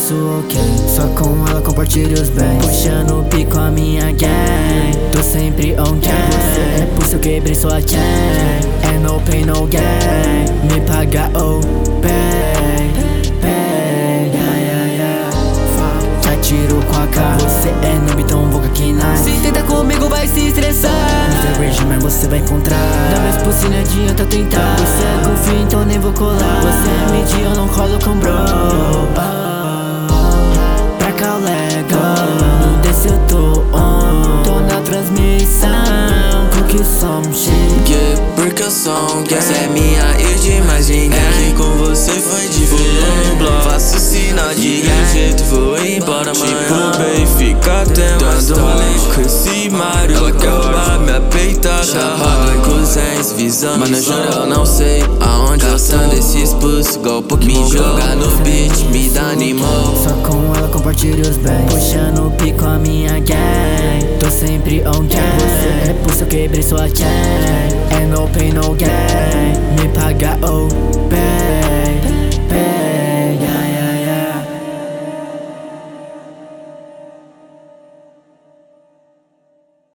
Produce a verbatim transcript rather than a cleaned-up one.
isso ok. Só com ela compartilho os bens, puxando o pico a minha gang. Tô sempre on gang, você é por isso eu quebrei sua chain. É no pain, no gain, me paga ou pay, pay, yeah, yeah, yeah. Te atiro com a cara, você é noob, então vou aqui na. Se tenta comigo vai se estressar, mister Rage, mas você vai encontrar. Na minha posse não adianta tentar, você é goofy, então nem vou colar. Você é mid, eu não colo com bro. Pra cá o legal, no desse eu tô on. Tô na transmissão, porque somos shit. Yeah, porque eu sou um gang. Cê é minha e de mais ninguém. É que com você foi diferente. Faço sinal de jeito, vou embora amanhã. Tipo, bem, fica tentando rolê com esse Mario. Ela quer roubar minha peitada. Chapado com os visando. Mas na jura eu não sei aonde eu tô. Esses pulsos, igual Pokémon. Me jogar no beat, me dá animal. Só com ela compartilho os bens, puxando o pico a minha gang. Tô sempre on gang, você é por isso eu quebrei sua chain. É no pain, no gain, me paga ou